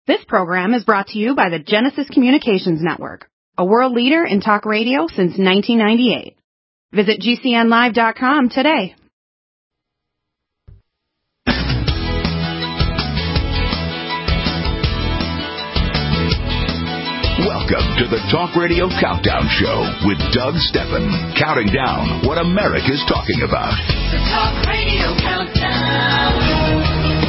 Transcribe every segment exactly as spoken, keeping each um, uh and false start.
This program is brought to you by the Genesis Communications Network, a world leader in talk radio since nineteen ninety-eight. Visit G C N live dot com today. Welcome to the Talk Radio Countdown Show with Doug Steffen, counting down what America's talking about. The Talk Radio Countdown.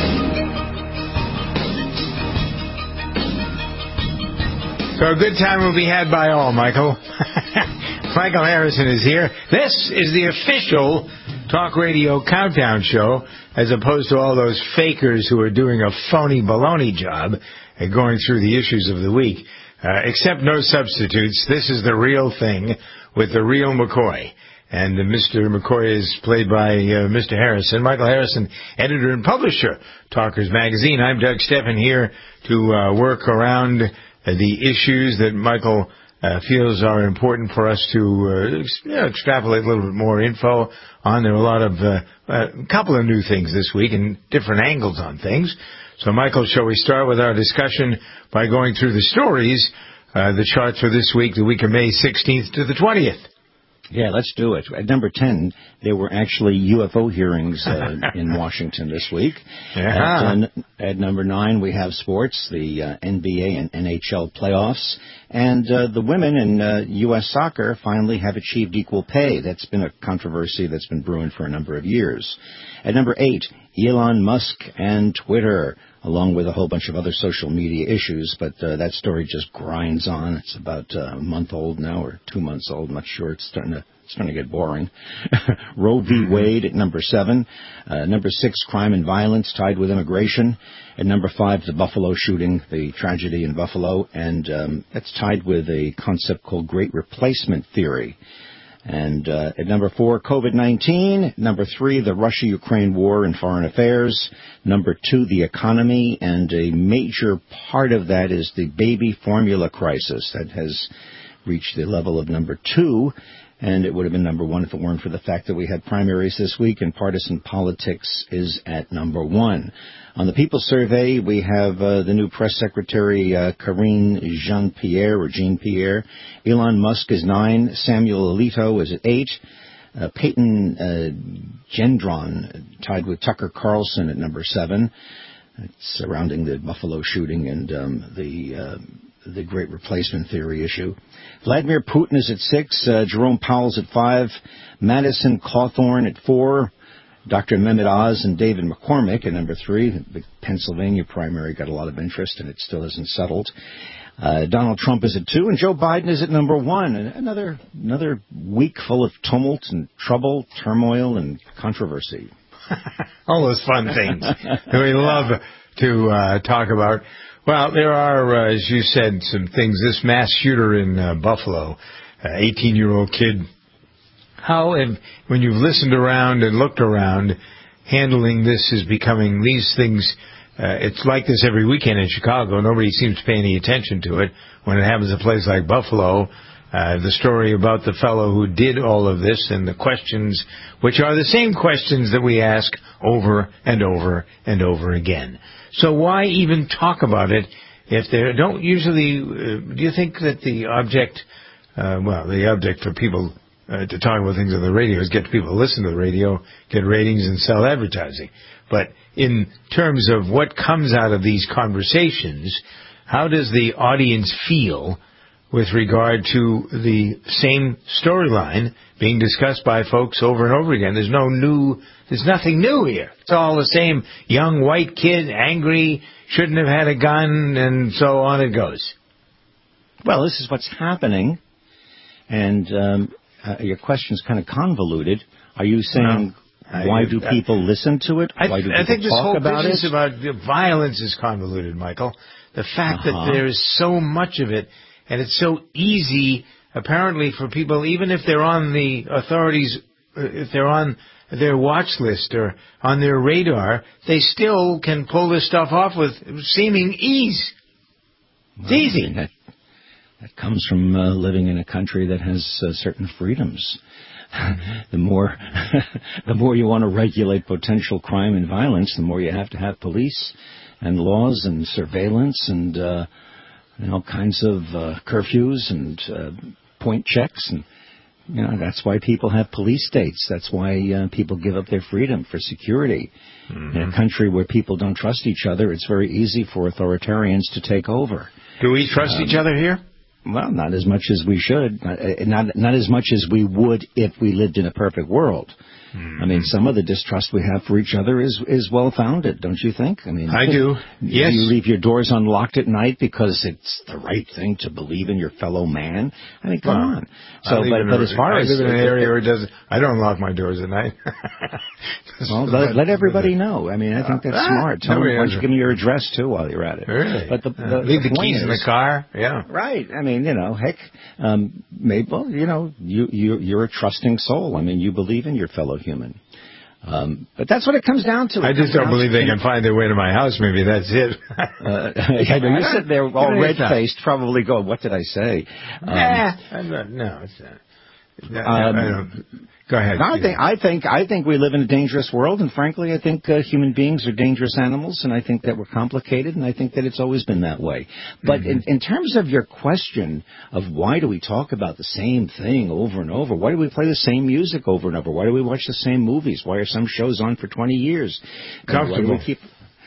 So a good time will be had by all, Michael. Michael Harrison is here. This is the official Talk Radio Countdown Show, as opposed to all those fakers who are doing a phony baloney job at going through the issues of the week. Uh, except no substitutes. This is the real thing with the real McCoy. And uh, Mister McCoy is played by uh, Mister Harrison. Michael Harrison, editor and publisher, Talkers Magazine. I'm Doug Steffen, here to uh, work around uh, the issues that Michael uh, feels are important for us to uh, ex- you know, extrapolate a little bit more info on. There are a lot of, uh, a couple of new things this week and different angles on things. So, Michael, shall we start with our discussion by going through the stories, uh, the charts for this week, the week of May sixteenth to the twentieth? Yeah, let's do it. At number ten, there were actually U F O hearings uh, in Washington this week. Yeah. At, uh, at number nine, we have sports, the uh, N B A and N H L playoffs. And uh, the women in uh, U S soccer finally have achieved equal pay. That's been a controversy that's been brewing for a number of years. At number eight, Elon Musk and Twitter, along with a whole bunch of other social media issues, but uh, that story just grinds on. It's about uh, a month old now, or two months old. I'm not sure. It's starting to it's starting to get boring. Roe v. Wade at number seven. Uh, number six, crime and violence tied with immigration. At number five, the Buffalo shooting, the tragedy in Buffalo, and um, that's tied with a concept called Great Replacement Theory. And uh, at number four, COVID nineteen. Number three, the Russia-Ukraine war and foreign affairs. Number two, the economy. And a major part of that is the baby formula crisis that has reached the level of number two. And it would have been number one if it weren't for the fact that we had primaries this week, and partisan politics is at number one. On the People Survey, we have uh, the new press secretary, uh, Karine Jean-Pierre, or Jean-Pierre. Elon Musk is nine. Samuel Alito is at eight. Uh, Peyton uh, Gendron, tied with Tucker Carlson at number seven. It's surrounding the Buffalo shooting and um, the uh, the Great Replacement Theory issue. Vladimir Putin is at six. Uh, Jerome Powell's at five. Madison Cawthorn at four. Doctor Mehmet Oz and David McCormick at number three. The Pennsylvania primary got a lot of interest, and it still isn't settled. Uh, Donald Trump is at two, and Joe Biden is at number one. And another another week full of tumult and trouble, turmoil, and controversy. All those fun things that we love to uh, talk about. Well, there are, uh, as you said, some things. This mass shooter in uh, Buffalo, uh, eighteen-year-old kid. How, have, when you've listened around and looked around, handling this is becoming these things. Uh, it's like this every weekend in Chicago. Nobody seems to pay any attention to it. When it happens in a place like Buffalo, uh, the story about the fellow who did all of this and the questions, which are the same questions that we ask over and over and over again. So why even talk about it if they don't usually, uh, do you think that the object, uh, well, the object for people uh, to talk about things on the radio is get people to listen to the radio, get ratings, and sell advertising. But in terms of what comes out of these conversations, how does the audience feel with regard to the same storyline being discussed by folks over and over again? There's no new, there's nothing new here. It's all the same young white kid, angry, shouldn't have had a gun, and so on it goes. Well, this is what's happening, and um, uh, your question's kind of convoluted. Are you saying, no, why I, do people I, listen to it? Why do I, people I think this talk whole about business it? about violence is convoluted, Michael. The fact uh-huh. that there is so much of it, and it's so easy, apparently, for people, even if they're on the authorities, if they're on their watch list or on their radar, they still can pull this stuff off with seeming ease. It's well, easy. I mean, that, that comes from uh, living in a country that has uh, certain freedoms. the more the more you want to regulate potential crime and violence, the more you have to have police. and laws and surveillance and uh, and all kinds of uh, curfews and uh, point checks. And you know, that's why people have police states. That's why uh, people give up their freedom for security. Mm-hmm. In a country where people don't trust each other, it's very easy for authoritarians to take over. Do we trust um, each other here? Well, not as much as we should. Not, not, not as much as we would if we lived in a perfect world. Mm-hmm. I mean, some of the distrust we have for each other is is well founded, don't you think? I mean, I do. Yes. You leave your doors unlocked at night because it's the right thing to believe in your fellow man. I mean, come well, on. So, but, but a, as far I as I live in an area where it doesn't, I don't lock my doors at night. Well, let, let everybody know. I mean, I think that's uh, smart. Tell them, why don't you give me your address too while you're at it? Really? But the, the, uh, leave the, the keys is, in the car. Yeah. Right. I mean, you know, heck, um, maybe well, you know, you you you're a trusting soul. I mean, you believe in your fellow human. Um, but that's what it comes down to. It I just don't believe they can find their way to my house. Maybe that's it. uh, yeah, no, you sit there all red-faced, probably going, what did I say? Um, nah, I'm not, no, it's not. No, um, I don't. Go ahead. No, I think I think I think we live in a dangerous world, and frankly, I think uh, human beings are dangerous animals, and I think that we're complicated, and I think that it's always been that way. But mm-hmm. in, in terms of your question of why do we talk about the same thing over and over? Why do we play the same music over and over? Why do we watch the same movies? Why are some shows on for twenty years? Comfortable. Why do we keep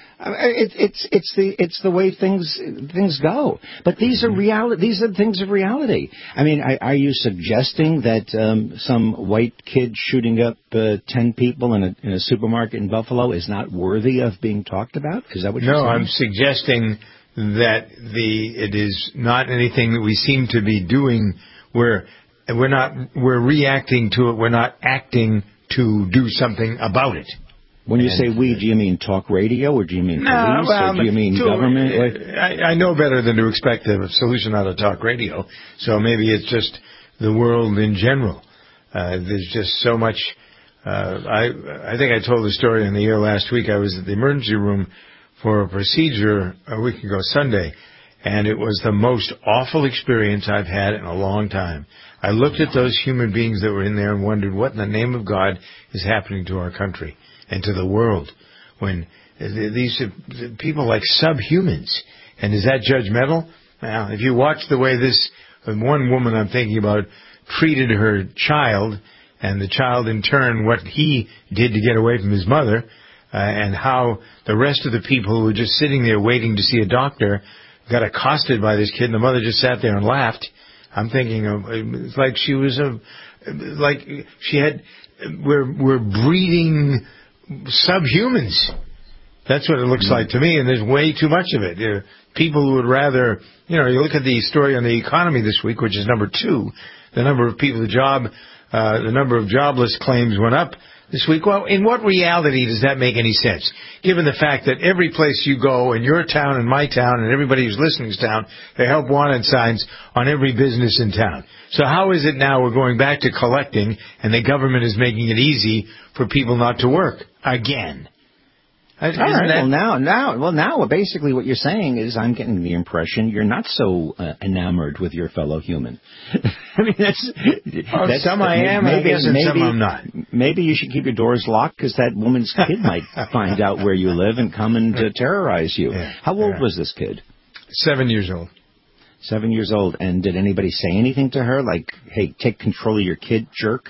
It, it's it's the it's the way things things go. But these are reality. These are things of reality. I mean, are, are you suggesting that um, some white kid shooting up uh, ten people in a in a supermarket in Buffalo is not worthy of being talked about? Is that what you're no, saying? No, I'm suggesting that the it is not anything that we seem to be doing. We're we're not we're reacting to it. We're not acting to do something about it. When you and, say we, do you mean talk radio, or do you mean police, no, well, or do you mean to, government? I, I know better than to expect a solution out of talk radio, so maybe it's just the world in general. Uh, there's just so much. Uh, I I think I told the story in the air last week. I was at the emergency room for a procedure a week ago Sunday, and it was the most awful experience I've had in a long time. I looked at those human beings that were in there and wondered what in the name of God is happening to our country and to the world, when these people like subhumans. And is that judgmental? Well, if you watch the way this one woman I'm thinking about treated her child, and the child in turn what he did to get away from his mother, uh, and how the rest of the people who were just sitting there waiting to see a doctor got accosted by this kid, and the mother just sat there and laughed. I'm thinking of it's like she was a like she had we're we're breeding subhumans. That's what it looks like to me, and there's way too much of it. Uh, people who would rather, you know, you look at the story on the economy this week, which is number two, the number of people, the job, uh, the number of jobless claims went up this week. Well, in what reality does that make any sense? Given the fact that every place you go, in your town and my town and everybody who's listening's town, they help wanted signs on every business in town. So how is it now we're going back to collecting and the government is making it easy for people not to work again? All right. That... Well, now, now, well, now, basically, what you're saying is, I'm getting the impression you're not so uh, enamored with your fellow human. I mean, that's, oh, that's some I am, maybe, I guess, and maybe, some I'm not. Maybe you should keep your doors locked because that woman's kid might find out where you live and come and uh, terrorize you. Yeah, How old yeah. was this kid? Seven years old. Seven years old. And did anybody say anything to her, like, "Hey, take control of your kid, jerk"?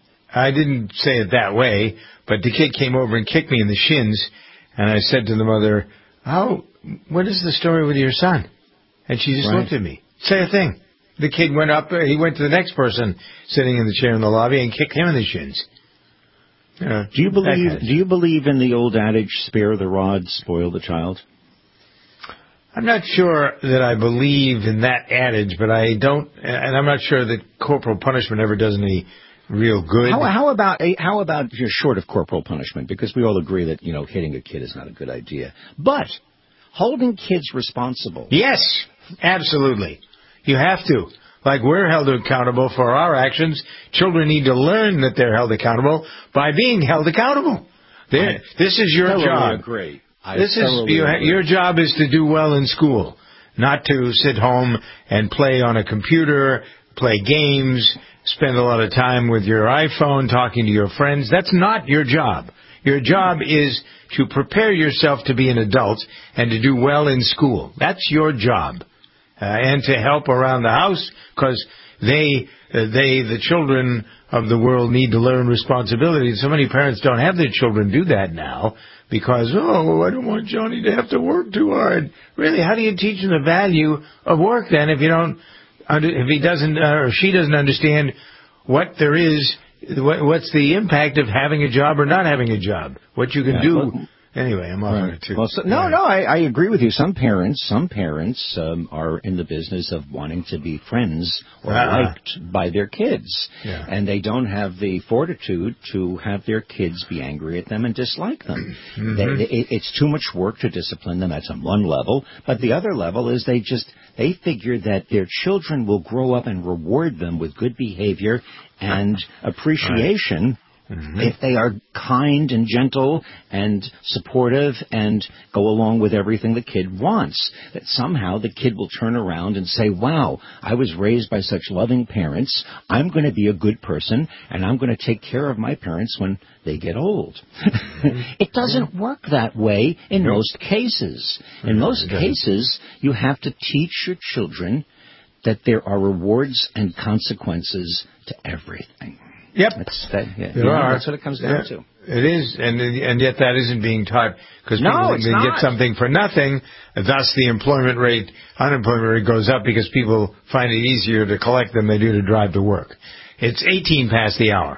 I didn't say it that way, but the kid came over and kicked me in the shins. And I said to the mother, "How? What is the story with your son?" And she just right. looked at me. Say a thing. The kid went up. He went to the next person sitting in the chair in the lobby and kicked him in the shins. You know, do you believe? Kind of do you believe in the old adage, "Spare the rod, spoil the child"? I'm not sure that I believe in that adage, but I don't, and I'm not sure that corporal punishment ever does any real good. How, how about how about you're short of corporal punishment? Because we all agree that, you know, hitting a kid is not a good idea. But holding kids responsible. Yes, absolutely. You have to. Like we're held accountable for our actions. Children need to learn that they're held accountable by being held accountable. I this is your totally job. Agree. I this totally is you, agree. Your job is to do well in school, not to sit home and play on a computer, play games, spend a lot of time with your iPhone talking to your friends. That's not your job. Your job is to prepare yourself to be an adult and to do well in school. That's your job. Uh, and to help around the house, because they, uh, they, the children of the world need to learn responsibility. So many parents don't have their children do that now because, oh, I don't want Johnny to have to work too hard. Really, how do you teach him the value of work then if you don't, if he doesn't, uh, or she doesn't understand what there is, what, what's the impact of having a job or not having a job? What you can yeah, do. Well, Anyway, I'm off right. on it too. Well, so, no, no, I, I agree with you. Some parents, some parents um, are in the business of wanting to be friends or uh-huh. liked by their kids, yeah. and they don't have the fortitude to have their kids be angry at them and dislike them. Mm-hmm. They, it, it's too much work to discipline them. That's on one level, but the other level is they just they figure that their children will grow up and reward them with good behavior and appreciation. Right. Mm-hmm. If they are kind and gentle and supportive and go along with everything the kid wants, that somehow the kid will turn around and say, wow, I was raised by such loving parents. I'm going to be a good person, and I'm going to take care of my parents when they get old. It doesn't work that way in nope. most cases. In no, most cases, you have to teach your children that there are rewards and consequences to everything. Yep, that's, that, yeah, there yeah, are. That's what it comes down yeah, to. It is, and and yet that isn't being taught because no, people it's they not. get something for nothing. Thus, the employment rate, unemployment rate goes up because people find it easier to collect than they do to drive to work. It's eighteen past the hour.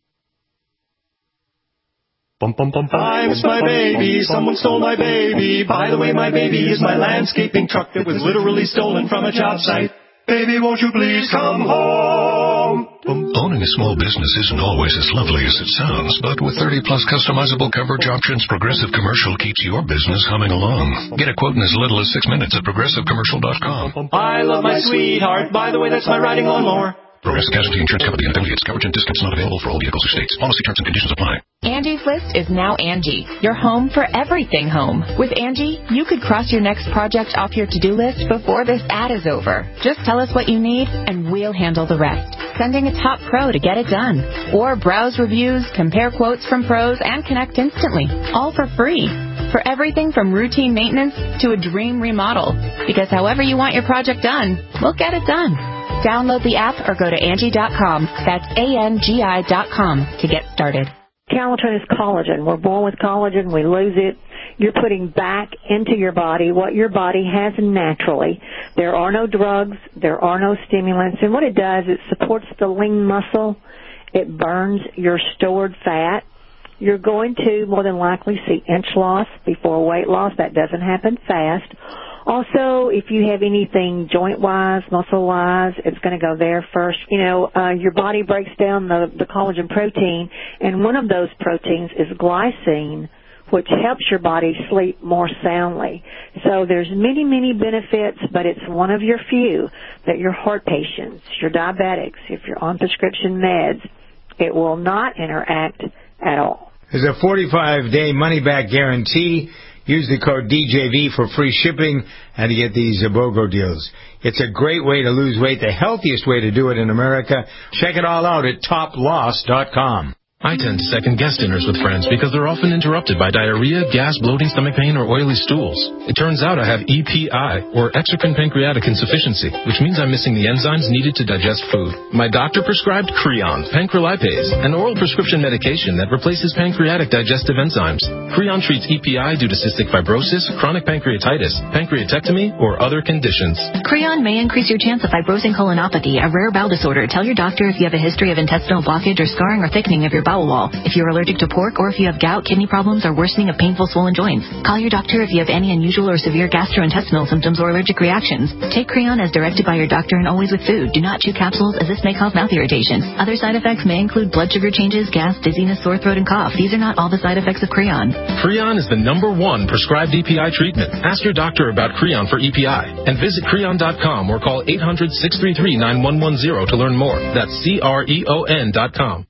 Bum, bum, bum, bum. I miss my baby. Someone stole my baby. By the way, my baby is my landscaping truck that was literally stolen from a job site. Baby, won't you please come home? Owning a small business isn't always as lovely as it sounds, but with thirty plus customizable coverage options, Progressive Commercial keeps your business humming along. Get a quote in as little as six minutes at progressive commercial dot com. I love my sweetheart. By the way, that's my riding lawnmower. Progressive Casualty Insurance Company and affiliates. Coverage and discounts not available for all vehicles or states. Policy terms and conditions apply. Angie's List is now Angie, your home for everything home. With Angie, you could cross your next project off your to-do list before this ad is over. Just tell us what you need, and we'll handle the rest. Sending a top pro to get it done. Or browse reviews, compare quotes from pros, and connect instantly. All for free. For everything from routine maintenance to a dream remodel. Because however you want your project done, we'll get it done. Download the app or go to Angie dot com. That's A N G I dot com to get started. Calatin is collagen. We're born with collagen. We lose it. You're putting back into your body what your body has naturally. There are no drugs. There are no stimulants. And what it does, it supports the lean muscle. It burns your stored fat. You're going to more than likely see inch loss before weight loss. That doesn't happen fast. Also, if you have anything joint-wise, muscle-wise, it's going to go there first. You know, uh, your body breaks down the, the collagen protein, and one of those proteins is glycine, which helps your body sleep more soundly. So there's many, many benefits, but it's one of your few that your heart patients, your diabetics, if you're on prescription meds, it will not interact at all. There's a forty-five day money-back guarantee. Use the code D J V for free shipping and to get these BOGO deals. It's a great way to lose weight, the healthiest way to do it in America. Check it all out at top loss dot com. I tend to second-guess dinners with friends because they're often interrupted by diarrhea, gas, bloating, stomach pain, or oily stools. It turns out I have E P I, or exocrine pancreatic insufficiency, which means I'm missing the enzymes needed to digest food. My doctor prescribed Creon, pancrelipase, an oral prescription medication that replaces pancreatic digestive enzymes. Creon treats E P I due to cystic fibrosis, chronic pancreatitis, pancreatectomy, or other conditions. Creon may increase your chance of fibrosing colonopathy, a rare bowel disorder. Tell your doctor if you have a history of intestinal blockage or scarring or thickening of your bowel wall, if you're allergic to pork, or if you have gout, kidney problems, or worsening of painful swollen joints. Call your doctor if you have any unusual or severe gastrointestinal symptoms or allergic reactions. Take Creon as directed by your doctor and always with food. Do not chew capsules as this may cause mouth irritation. Other side effects may include blood sugar changes, gas, dizziness, sore throat, and cough. These are not all the side effects of Creon. Creon is the number one prescribed E P I treatment. Ask your doctor about Creon for E P I and visit creon dot com or call eight hundred, six three three, nine one one zero to learn more. That's C R E O N dot com.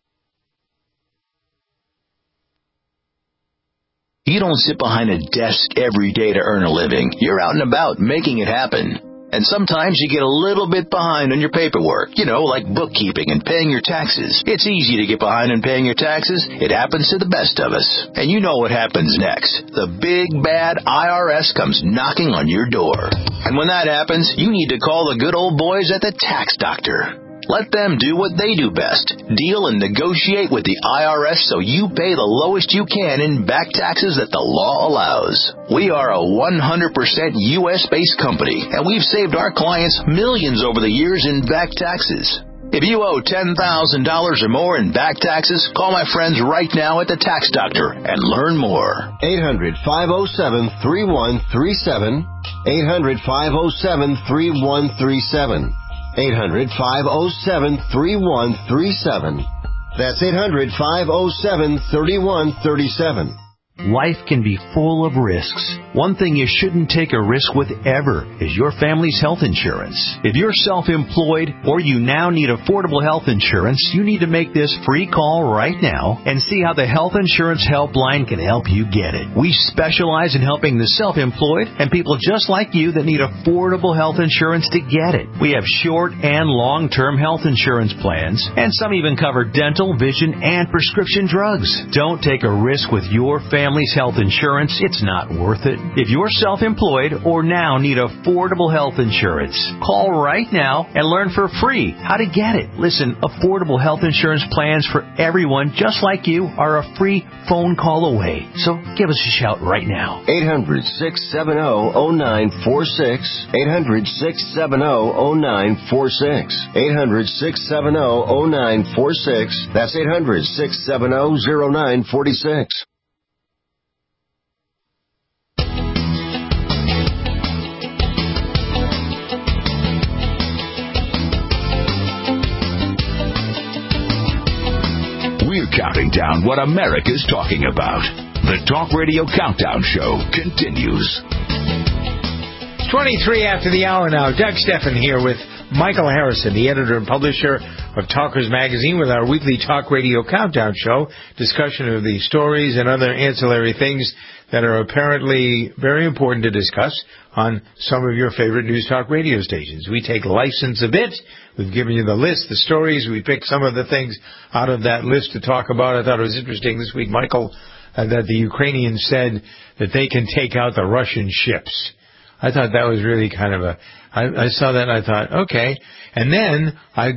You don't sit behind a desk every day to earn a living. You're out and about making it happen. And sometimes you get a little bit behind on your paperwork, you know, like bookkeeping and paying your taxes. It's easy to get behind on paying your taxes. It happens to the best of us. And you know what happens next. The big, bad I R S comes knocking on your door. And when that happens, you need to call the good old boys at the Tax Doctor. Let them do what they do best. Deal and negotiate with the I R S so you pay the lowest you can in back taxes that the law allows. We are a one hundred percent U S-based company, and we've saved our clients millions over the years in back taxes. If you owe ten thousand dollars or more in back taxes, call my friends right now at the Tax Doctor and learn more. eight hundred, five oh seven, three one three seven. eight hundred, five oh seven, three one three seven. eight hundred, five oh seven, three one three seven. That's eight hundred, five oh seven, three one three seven. Life can be full of risks. One thing you shouldn't take a risk with ever is your family's health insurance. If you're self-employed or you now need affordable health insurance, you need to make this free call right now and see how the Health Insurance Helpline can help you get it. We specialize in helping the self-employed and people just like you that need affordable health insurance to get it. We have short and long-term health insurance plans, and some even cover dental, vision, and prescription drugs. Don't take a risk with your family. Family's health insurance, it's not worth it. If you're self-employed or now need affordable health insurance, call right now and learn for free how to get it. Listen, affordable health insurance plans for everyone just like you are a free phone call away. So give us a shout right now. eight hundred, six seven zero, zero nine four six. eight hundred, six seven zero, zero nine four six. eight hundred, six seven zero, zero nine four six. That's eight hundred, six seven zero, zero nine four six. We're counting down what America's talking about. The Talk Radio Countdown Show continues. It's twenty-three after the hour now. Doug Steffen here with Michael Harrison, the editor and publisher of Talkers Magazine, with our weekly Talk Radio Countdown Show, discussion of the stories and other ancillary things that are apparently very important to discuss on some of your favorite news talk radio stations. We take license a bit. We've given you the list, the stories. We picked some of the things out of that list to talk about. I thought it was interesting this week, Michael, uh, that the Ukrainians said that they can take out the Russian ships. I thought that was really kind of a, I, I saw that and I thought, okay. And then, I,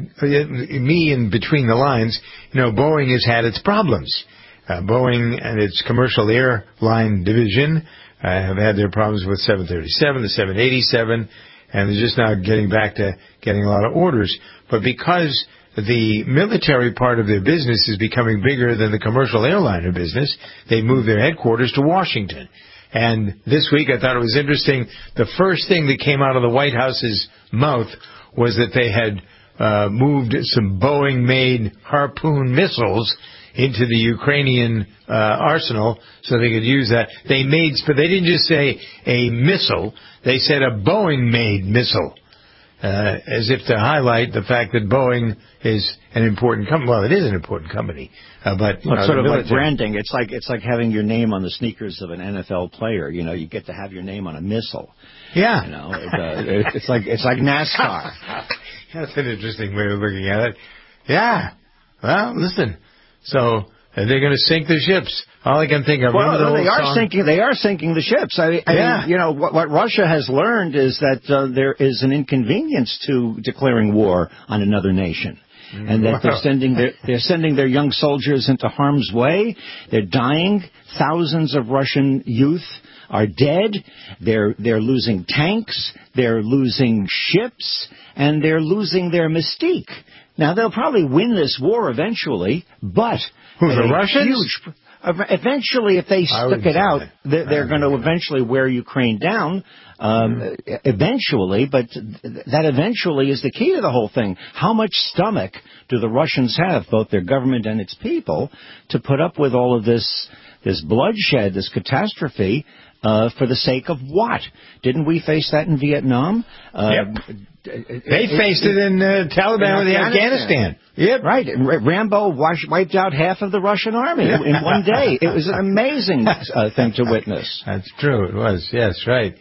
me in between the lines, you know, Boeing has had its problems. Uh, Boeing and its commercial airline division uh, have had their problems with seven thirty-seven, the seven eighty-seven, and they're just now getting back to getting a lot of orders. But because the military part of their business is becoming bigger than the commercial airliner business, they moved their headquarters to Washington. And this week I thought it was interesting. The first thing that came out of the White House's mouth was that they had uh, moved some Boeing-made Harpoon missiles into the Ukrainian uh, arsenal so they could use that. They made, but they didn't just say a missile. They said a Boeing-made missile, uh, as if to highlight the fact that Boeing is an important company. Well, it is an important company, uh, but you well, know, it's sort of military. like branding. It's like it's like having your name on the sneakers of an N F L player. You know, you get to have your name on a missile. Yeah, you know, it, uh, it's like it's like NASCAR. That's an interesting way of looking at it. Yeah. Well, listen. So are they going to sink the ships? All I can think of. Well, the they are song? sinking. They are sinking the ships. I, I yeah. mean, you know, what, what Russia has learned is that uh, there is an inconvenience to declaring war on another nation, and that wow. they're sending their they're sending their young soldiers into harm's way. They're dying. Thousands of Russian youth are dead. They're they're losing tanks. They're losing ships, and they're losing their mystique. Now, they'll probably win this war eventually, but... Who, the Russians? Huge, eventually, if they stick it out, they're, they're going to eventually wear Ukraine down, um, mm. eventually, but that eventually is the key to the whole thing. How much stomach do the Russians have, both their government and its people, to put up with all of this, this bloodshed, this catastrophe, uh, for the sake of what? Didn't we face that in Vietnam? Uh, yep. They faced it in uh, Taliban with Afghanistan. Yep. Right. Rambo washed, wiped out half of the Russian army in, in one day. It was an amazing uh, thing to witness. That's true. It was. Yes, right.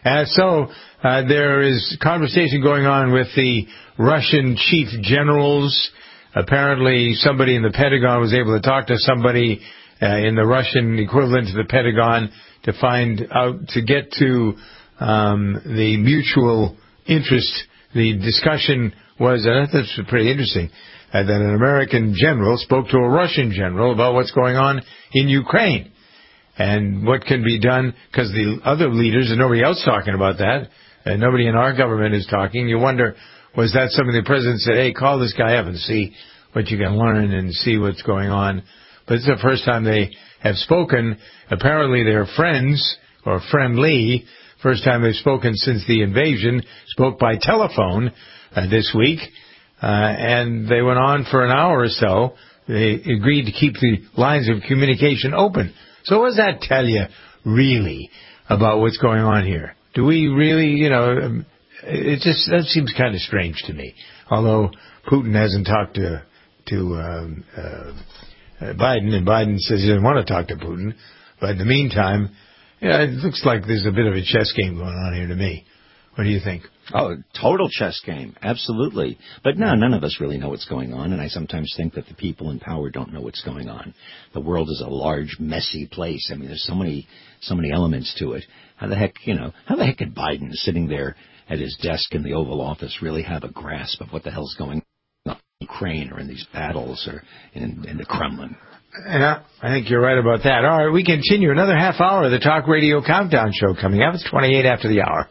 Uh, so uh, there is conversation going on with the Russian chief generals. Apparently somebody in the Pentagon was able to talk to somebody uh, in the Russian equivalent to the Pentagon to find out, to get to um, the mutual interest. The discussion was, and I thought this was pretty interesting, uh, that an American general spoke to a Russian general about what's going on in Ukraine and what can be done, because the other leaders, and nobody else talking about that, and nobody in our government is talking. You wonder, was that something the president said, hey, call this guy up and see what you can learn and see what's going on. But it's the first time they have spoken. Apparently they're friends, or friendly. First time they've spoken since the invasion. Spoke by telephone uh, this week. Uh, and they went on for an hour or so. They agreed to keep the lines of communication open. So what does that tell you, really, about what's going on here? Do we really, you know, it just, that seems kind of strange to me. Although Putin hasn't talked to, to um, uh, Biden, and Biden says he doesn't want to talk to Putin. But in the meantime, yeah, it looks like there's a bit of a chess game going on here to me. What do you think? Oh, total chess game. Absolutely. But no, none of us really know what's going on, and I sometimes think that the people in power don't know what's going on. The world is a large, messy place. I mean, there's so many, so many elements to it. How the heck, you know, how the heck could Biden, sitting there at his desk in the Oval Office, really have a grasp of what the hell's going on in Ukraine or in these battles or in, in the Kremlin? Yeah, I think you're right about that. All right, we continue. Another half hour of the Talk Radio Countdown Show coming up. It's twenty-eight after the hour.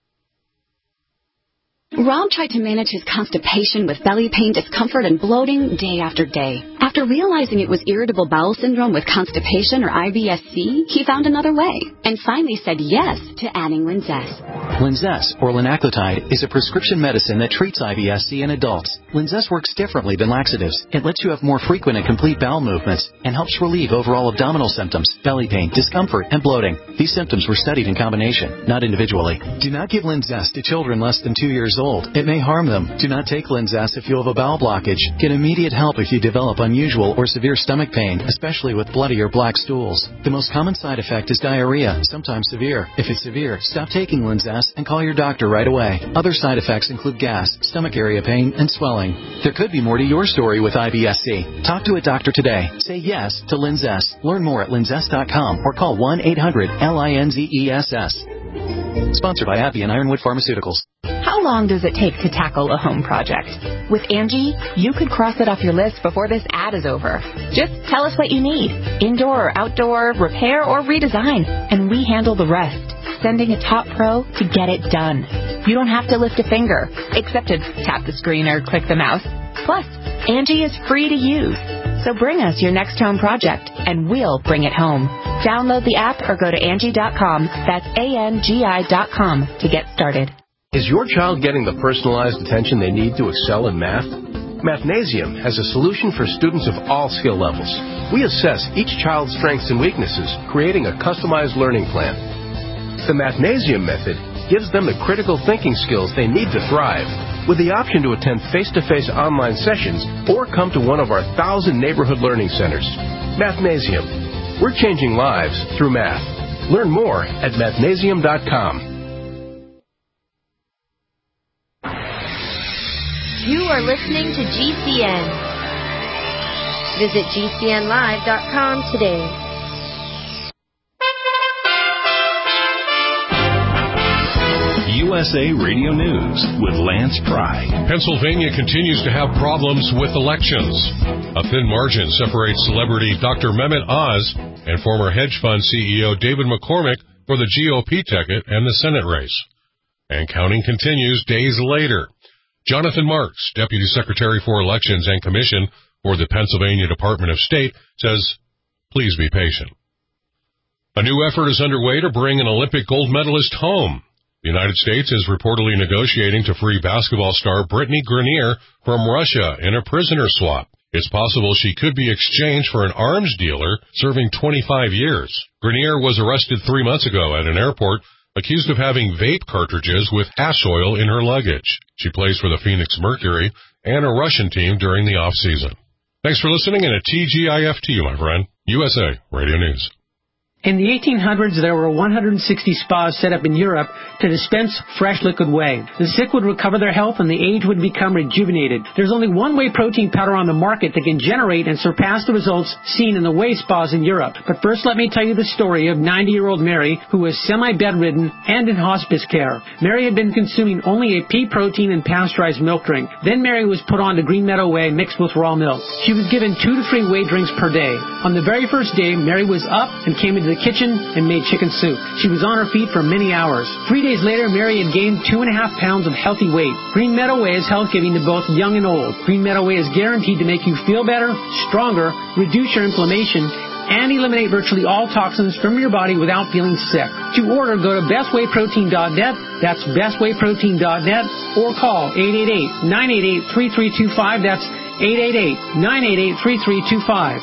Rob tried to manage his constipation with belly pain, discomfort, and bloating day after day. After realizing it was irritable bowel syndrome with constipation, or I B S C, he found another way and finally said yes to adding Linzess. Linzess, or linaclotide, is a prescription medicine that treats I B S C in adults. Linzess works differently than laxatives. It lets you have more frequent and complete bowel movements and helps relieve overall abdominal symptoms, belly pain, discomfort, and bloating. These symptoms were studied in combination, not individually. Do not give Linzess to children less than two years old. It may harm them. Do not take Linzess if you have a bowel blockage. Get immediate help if you develop unusual or severe stomach pain, especially with bloody or black stools. The most common side effect is diarrhea, sometimes severe. If it's severe, stop taking Linzess and call your doctor right away. Other side effects include gas, stomach area pain, and swelling. There could be more to your story with I B S C. Talk to a doctor today. Say yes to Linzess. Learn more at linzess dot com or call one eight hundred L I N Z E S S. Sponsored by Abbey and Ironwood Pharmaceuticals. How long does it take to tackle a home project? With Angie, you could cross it off your list before this ad is over. Just tell us what you need. Indoor or outdoor, repair or redesign. And we handle the rest, sending a top pro to get it done. You don't have to lift a finger, except to tap the screen or click the mouse. Plus, Angie is free to use. So bring us your next home project, and we'll bring it home. Download the app or go to Angie dot com. That's A N G I dot com to get started. Is your child getting the personalized attention they need to excel in math? Mathnasium has a solution for students of all skill levels. We assess each child's strengths and weaknesses, creating a customized learning plan. The Mathnasium method gives them the critical thinking skills they need to thrive, with the option to attend face-to-face online sessions or come to one of our thousand neighborhood learning centers. Mathnasium. We're changing lives through math. Learn more at mathnasium dot com. You are listening to G C N. Visit G C N live dot com today. U S A Radio News with Lance Pry. Pennsylvania continues to have problems with elections. A thin margin separates celebrity Doctor Mehmet Oz and former hedge fund C E O David McCormick for the G O P ticket and the Senate race. And counting continues days later. Jonathan Marks, Deputy Secretary for Elections and Commission for the Pennsylvania Department of State, says, please be patient. A new effort is underway to bring an Olympic gold medalist home. The United States is reportedly negotiating to free basketball star Brittany Grenier from Russia in a prisoner swap. It's possible she could be exchanged for an arms dealer serving twenty-five years. Grenier was arrested three months ago at an airport, accused of having vape cartridges with hash oil in her luggage. She plays for the Phoenix Mercury and a Russian team during the off-season. Thanks for listening, and a T G I F to you, my friend. U S A Radio News. In the eighteen hundreds, there were one hundred sixty spas set up in Europe to dispense fresh liquid whey. The sick would recover their health and the aged would become rejuvenated. There's only one whey protein powder on the market that can generate and surpass the results seen in the whey spas in Europe. But first, let me tell you the story of ninety-year-old Mary, who was semi-bedridden and in hospice care. Mary had been consuming only a pea protein and pasteurized milk drink. Then Mary was put on to Green Meadow Whey mixed with raw milk. She was given two to three whey drinks per day. On the very first day, Mary was up and came into the kitchen and made chicken soup. She was on her feet for many hours. Three days later, Mary had gained two and a half pounds of healthy weight. Green Meadow Whey is health-giving to both young and old. Green Meadow Whey is guaranteed to make you feel better, stronger, reduce your inflammation, and eliminate virtually all toxins from your body without feeling sick. To order, go to best whey protein dot net. That's best whey protein dot net, or call eight eight eight, nine eight eight, three three two five. That's eight eight eight, nine eight eight, three three two five.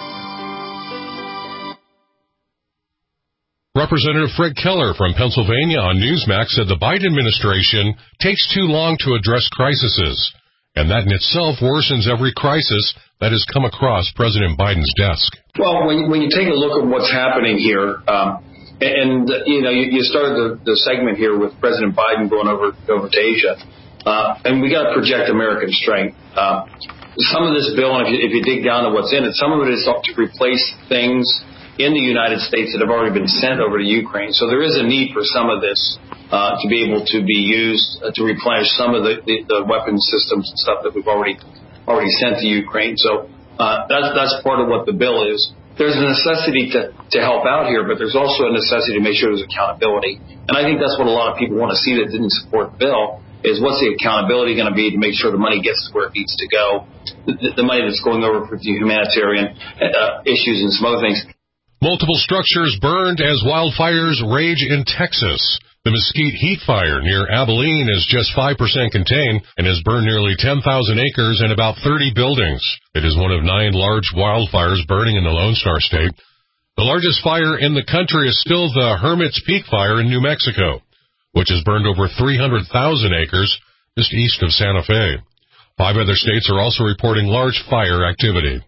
Representative Fred Keller from Pennsylvania on Newsmax said the Biden administration takes too long to address crises, and that in itself worsens every crisis that has come across President Biden's desk. Well, when, when you take a look at what's happening here, um, and, and, you know, you, you started the, the segment here with President Biden going over, over to Asia, uh, and we got to project American strength. Uh, some of this bill, and if you, if you dig down to what's in it, some of it is to replace things in the United States that have already been sent over to Ukraine. So there is a need for some of this uh, to be able to be used uh, to replenish some of the, the, the weapon systems and stuff that we've already already sent to Ukraine. So uh, that's that's part of what the bill is. There's a necessity to, to help out here, but there's also a necessity to make sure there's accountability. And I think that's what a lot of people want to see that didn't support the bill, is what's the accountability going to be to make sure the money gets to where it needs to go, the, the money that's going over for the humanitarian uh, issues and some other things. Multiple structures burned as wildfires rage in Texas. The Mesquite Heat Fire near Abilene is just five percent contained and has burned nearly ten thousand acres and about thirty buildings. It is one of nine large wildfires burning in the Lone Star State. The largest fire in the country is still the Hermit's Peak Fire in New Mexico, which has burned over three hundred thousand acres just east of Santa Fe. Five other states are also reporting large fire activity.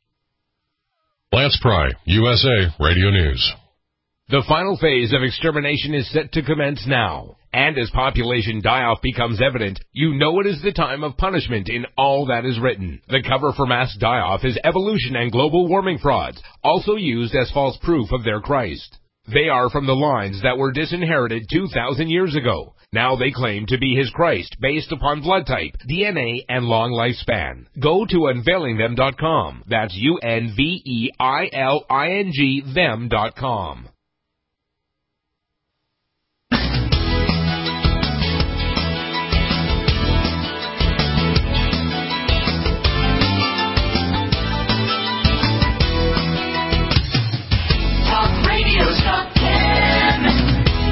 Lance Pry, U S A Radio News. The final phase of extermination is set to commence now. And as population die-off becomes evident, you know it is the time of punishment in all that is written. The cover for mass die-off is evolution and global warming frauds, also used as false proof of their Christ. They are from the lines that were disinherited two thousand years ago. Now they claim to be his Christ based upon blood type, D N A, and long lifespan. Go to unveiling them dot com. That's U N V E I L I N G them dot com. Talk Radio Top ten.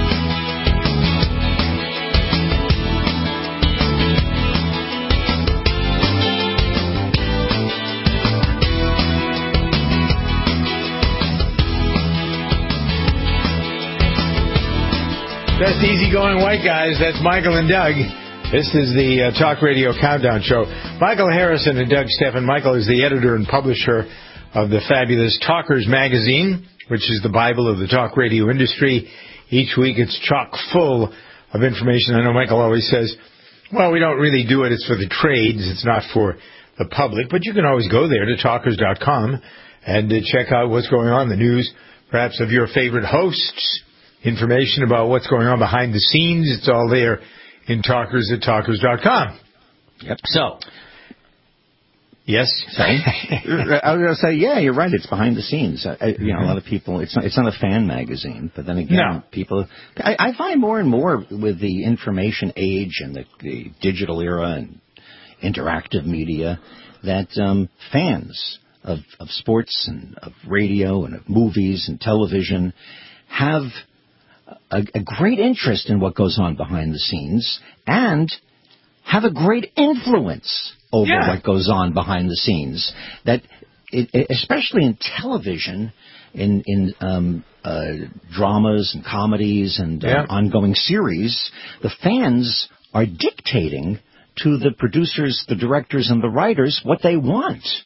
Best easygoing white guys, that's Michael and Doug. This is the uh, Talk Radio Countdown Show. Michael Harrison and Doug Steffen. Michael is the editor and publisher of the fabulous Talkers magazine, which is the Bible of the talk radio industry. Each week it's chock full of information. I know Michael always says, well, we don't really do it. It's for the trades. It's not for the public. But you can always go there to talkers dot com and uh, check out what's going on, the news, perhaps of your favorite hosts, information about what's going on behind the scenes. It's all there in Talkers at talkers dot com. Yep. So, yes, sorry. I was going to say, yeah, you're right. It's behind the scenes. I, you know, a lot of people. It's not. It's not a fan magazine, but then again, No. people. I, I find more and more with the information age and the, the digital era and interactive media that um, fans of, of sports and of radio and of movies and television have A, a great interest in what goes on behind the scenes and have a great influence over Yeah. what goes on behind the scenes. That, it, it, especially in television, in in um, uh, dramas and comedies and uh, Yeah. ongoing series, the fans are dictating to the producers, the directors, and the writers what they want.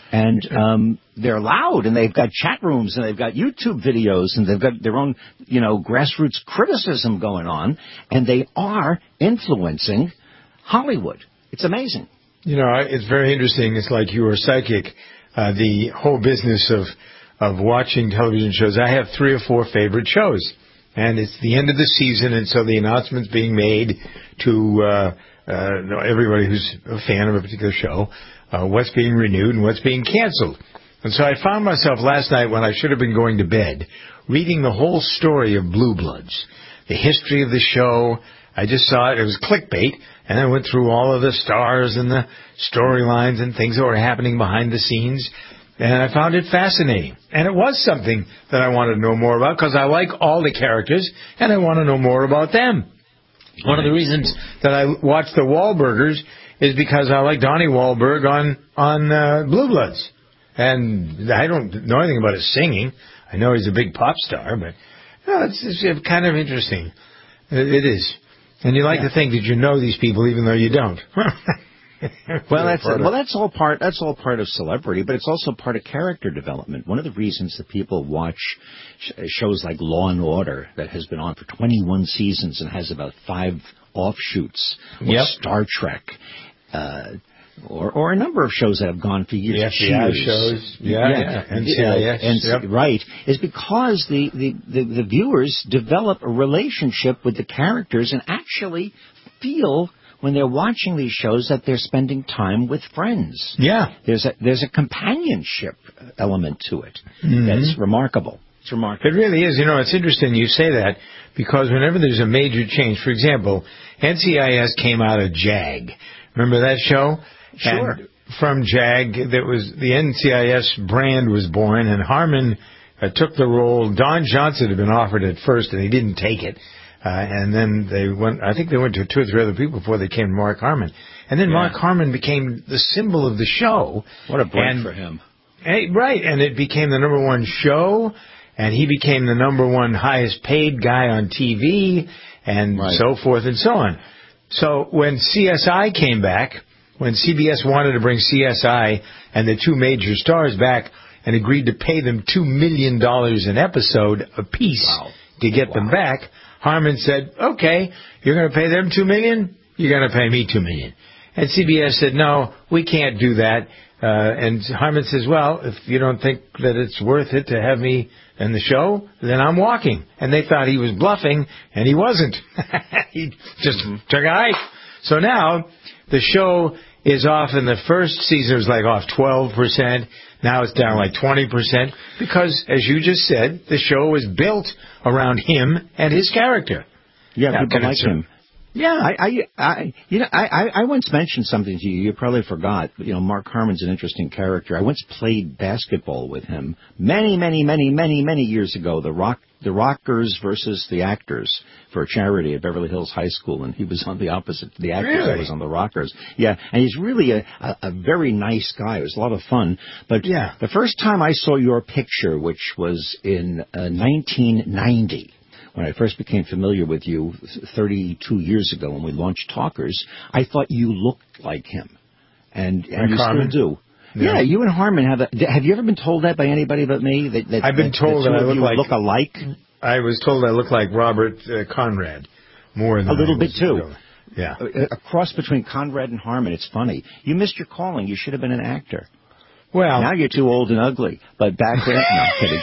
And um, they're loud, and they've got chat rooms, and they've got YouTube videos, and they've got their own, you know, grassroots criticism going on, and they are influencing Hollywood. It's amazing. You know, it's very interesting. It's like you were psychic. Uh, the whole business of of watching television shows. I have three or four favorite shows, and it's the end of the season, and so the announcement's being made to uh, uh, everybody who's a fan of a particular show. Uh, what's being renewed and what's being canceled. And so I found myself last night when I should have been going to bed reading the whole story of Blue Bloods, the history of the show. I just saw it. It was clickbait, and I went through all of the stars and the storylines and things that were happening behind the scenes, and I found it fascinating. And it was something that I wanted to know more about because I like all the characters, and I want to know more about them. One of the reasons that I watched the Wahlburgers is because I like Donnie Wahlberg on on uh, Blue Bloods, and I don't know anything about his singing. I know he's a big pop star, but you know, it's, it's kind of interesting. It, it is, and you like yeah. to think that you know these people, even though you don't. well, that's well, that's all part that's all part of celebrity, but it's also part of character development. One of the reasons that people watch sh- shows like Law and Order that has been on for twenty-one seasons and has about five offshoots, or yep. Star Trek. Uh, or, or a number of shows that have gone for years. The F B I shows, yeah, yeah, yeah. N C I S, yeah, yep. right, is because the, the, the, the viewers develop a relationship with the characters and actually feel when they're watching these shows that they're spending time with friends. Yeah. There's a, there's a companionship element to it mm-hmm. that's remarkable. It's remarkable. It really is. You know, it's interesting you say that because whenever there's a major change, for example, N C I S came out of JAG. Remember that show? Sure. And from JAG, that was the N C I S brand was born, and Harmon uh, took the role. Don Johnson had been offered it first, and he didn't take it. Uh, and then they went, I think they went to two or three other people before they came to Mark Harmon. And then yeah. Mark Harmon became the symbol of the show. What a break and, for him. Hey, right, and it became the number one show, and he became the number one highest paid guy on T V, and right. so forth and so on. So when C S I came back, when C B S wanted to bring C S I and the two major stars back and agreed to pay them two million dollars an episode apiece wow. to get wow. them back, Harmon said, okay, you're going to pay them two million dollars, you're going to pay me two million dollars. And C B S said, no, we can't do that. Uh, and Harmon says, well, if you don't think that it's worth it to have me in the show, then I'm walking. And they thought he was bluffing, and he wasn't. He just mm-hmm. took a hike. So now the show is off in the first season. It was like off twelve percent. Now it's down like twenty percent because, as you just said, the show was built around him and his character. Yeah, now, people like him. Yeah, I, I, I, you know, I, I once mentioned something to you. You probably forgot. You know, Mark Harmon's an interesting character. I once played basketball with him many, many, many, many, many years ago. The rock, the Rockers versus the Actors for a charity at Beverly Hills High School, and he was on the opposite. The Actors, really? I was on the Rockers. Yeah, and he's really a, a, a very nice guy. It was a lot of fun. But yeah, the first time I saw your picture, which was in uh, nineteen ninety. When I first became familiar with you thirty-two years ago when we launched Talkers, I thought you looked like him. And, and you Harmon? still do. Yeah. yeah, you and Harmon have a... Have you ever been told that by anybody but me? That, that, I've been that, told that, that I two look of you like... look alike? I was told I look like Robert uh, Conrad more than A little I bit, was too. Really. Yeah. A, a cross between Conrad and Harmon. It's funny. You missed your calling. You should have been an actor. Well... Now you're too old and ugly. But back then... No, I'm kidding.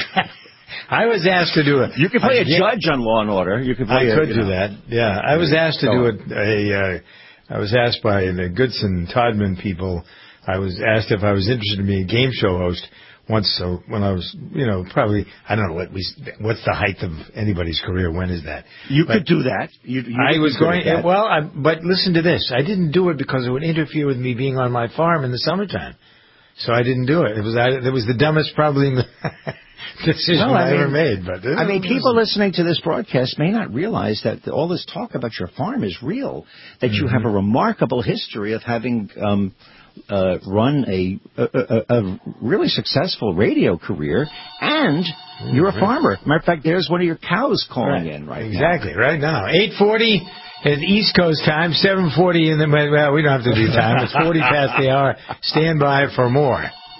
I was asked to do it. You could play a, a judge on Law and Order. You could play I a, could you do know. that. Yeah, I was asked to do it. A, uh, I was asked by the Goodson Todman people. I was asked if I was interested in being a game show host once. So when I was, you know, probably I don't know what we. What's the height of anybody's career? When is that? You but could do that. You, you I was going. that. Well, I, but listen to this. I didn't do it because it would interfere with me being on my farm in the summertime. So I didn't do it. It was I, it was the dumbest probably in the decision no, I, I mean, ever made. But I mean, people listening to this broadcast may not realize that all this talk about your farm is real. That mm-hmm. you have a remarkable history of having um, uh, run a, a, a, a really successful radio career, and mm-hmm. you're a farmer. Matter of fact, there's one of your cows calling right. in right exactly, now. Exactly right now. Eight forty. It's East Coast time, seven forty in the, well, we don't have to do time. It's forty past the hour. Stand by for more.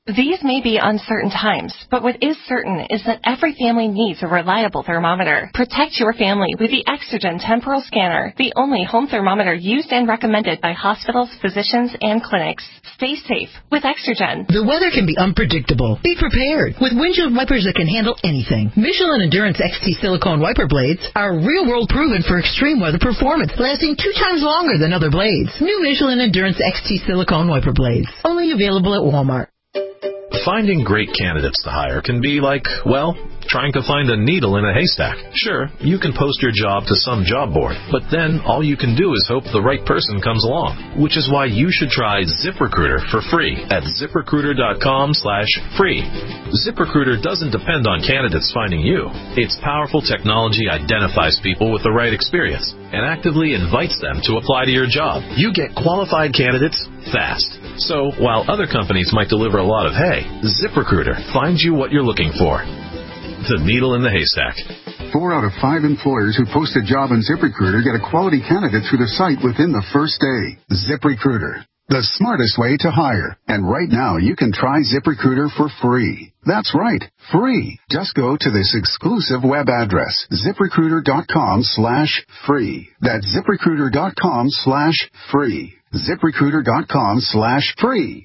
These may be uncertain times, but what is certain is that every family needs a reliable thermometer. Protect your family with the Exergen Temporal Scanner, the only home thermometer used and recommended by hospitals, physicians, and clinics. Stay safe with Exergen. The weather can be unpredictable. Be prepared with windshield wipers that can handle anything. Michelin Endurance X T silicone wiper blades are real-world proven for extreme weather performance, lasting two times longer than other blades. New Michelin Endurance X T silicone wiper blades, only available at Walmart. Finding great candidates to hire can be like, well, trying to find a needle in a haystack. Sure, you can post your job to some job board, but then all you can do is hope the right person comes along, which is why you should try ZipRecruiter for free at ZipRecruiter.com slash free. ZipRecruiter doesn't depend on candidates finding you. Its powerful technology identifies people with the right experience and actively invites them to apply to your job. You get qualified candidates fast. So while other companies might deliver a lot of hay, ZipRecruiter finds you what you're looking for. The needle in the haystack. Four out of five employers who post a job on ZipRecruiter get a quality candidate through the site within the first day. ZipRecruiter, the smartest way to hire. And right now, you can try ZipRecruiter for free. That's right, free. Just go to this exclusive web address, ZipRecruiter.com slash free. That's ZipRecruiter.com slash free. ZipRecruiter.com slash free.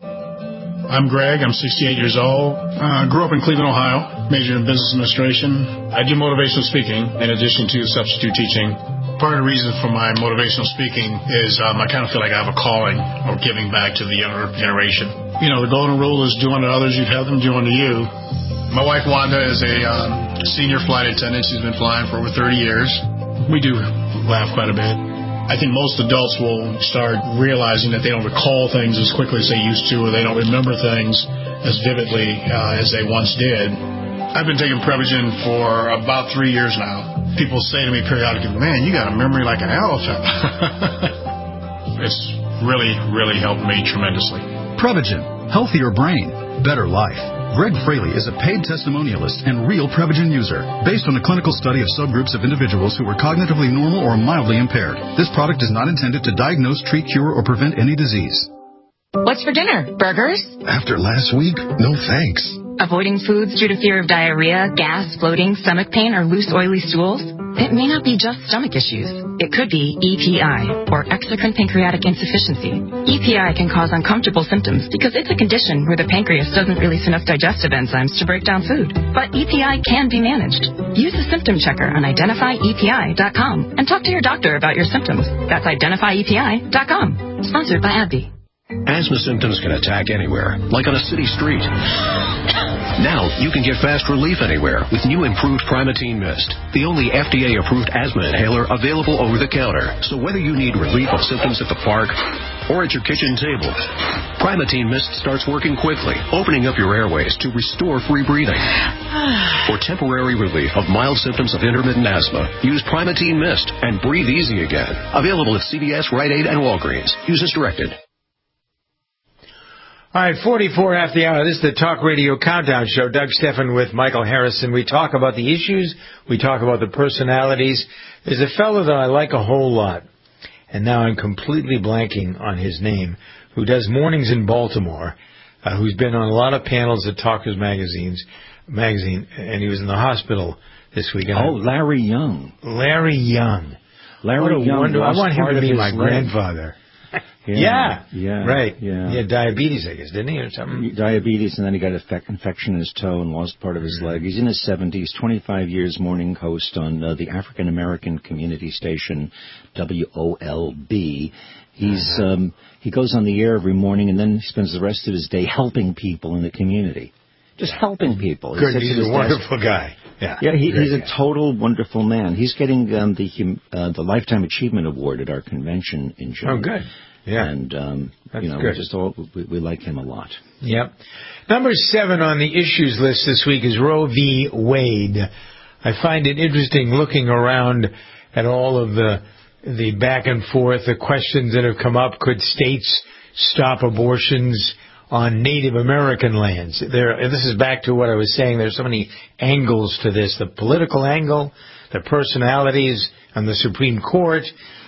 I'm Greg. I'm sixty-eight years old. Uh, grew up in Cleveland, Ohio. Majored in business administration. I do motivational speaking in addition to substitute teaching. Part of the reason for my motivational speaking is um, I kind of feel like I have a calling or giving back to the younger generation. You know, the golden rule is do unto others, you'd have them do unto you. My wife Wanda is a um, senior flight attendant. She's been flying for over thirty years. We do laugh quite a bit. I think most adults will start realizing that they don't recall things as quickly as they used to, or they don't remember things as vividly uh, as they once did. I've been taking Prevagen for about three years now. People say to me periodically, man, you got a memory like an elephant. It's really, really helped me tremendously. Prevagen, healthier brain, better life. Greg Fraley is a paid testimonialist and real Prevagen user, based on a clinical study of subgroups of individuals who were cognitively normal or mildly impaired. This product is not intended to diagnose, treat, cure, or prevent any disease. What's for dinner? Burgers? After last week, no thanks. Avoiding foods due to fear of diarrhea, gas, bloating, stomach pain, or loose, oily stools? It may not be just stomach issues. It could be E P I, or exocrine pancreatic insufficiency. E P I can cause uncomfortable symptoms because it's a condition where the pancreas doesn't release enough digestive enzymes to break down food. But E P I can be managed. Use the symptom checker on identify E P I dot com and talk to your doctor about your symptoms. That's identify E P I dot com. Sponsored by AbbVie. Asthma symptoms can attack anywhere, like on a city street. Now you can get fast relief anywhere with new improved Primatene Mist, the only F D A-approved asthma inhaler available over the counter. So whether you need relief of symptoms at the park or at your kitchen table, Primatene Mist starts working quickly, opening up your airways to restore free breathing. For temporary relief of mild symptoms of intermittent asthma, use Primatene Mist and breathe easy again. Available at C V S, Rite Aid, and Walgreens. Use as directed. All right, forty-four after the hour. This is the Talk Radio Countdown Show. Doug Stephan with Michael Harrison. We talk about the issues. We talk about the personalities. There's a fellow that I like a whole lot, and now I'm completely blanking on his name, who does mornings in Baltimore, uh, who's been on a lot of panels at Talkers Magazines, magazine, and he was in the hospital this week. Oh, Larry Young. Larry Young. Larry Young. Wonder, I want him to be my leg. grandfather. Yeah, yeah, yeah, right. Yeah. He had diabetes, I guess, didn't he, or something? Diabetes, and then he got an infection in his toe and lost part of his leg. He's in his seventies, twenty-five years morning host on uh, the African American community station W O L B. He's uh-huh. um, he goes on the air every morning, and then he spends the rest of his day helping people in the community, just helping people. Good, he he's a wonderful desk. guy. Yeah, yeah, he, he's guy. a total wonderful man. He's getting um, the uh, the Lifetime Achievement Award at our convention in June. Oh, good. Yeah. And, um, That's you know, good. we just all, we, we like him a lot. Yep. Number seven on the issues list this week is Roe v. Wade. I find it interesting looking around at all of the, the back and forth, the questions that have come up. Could states stop abortions on Native American lands? There, this is back to what I was saying. There's so many angles to this. The political angle, the personalities on the Supreme Court,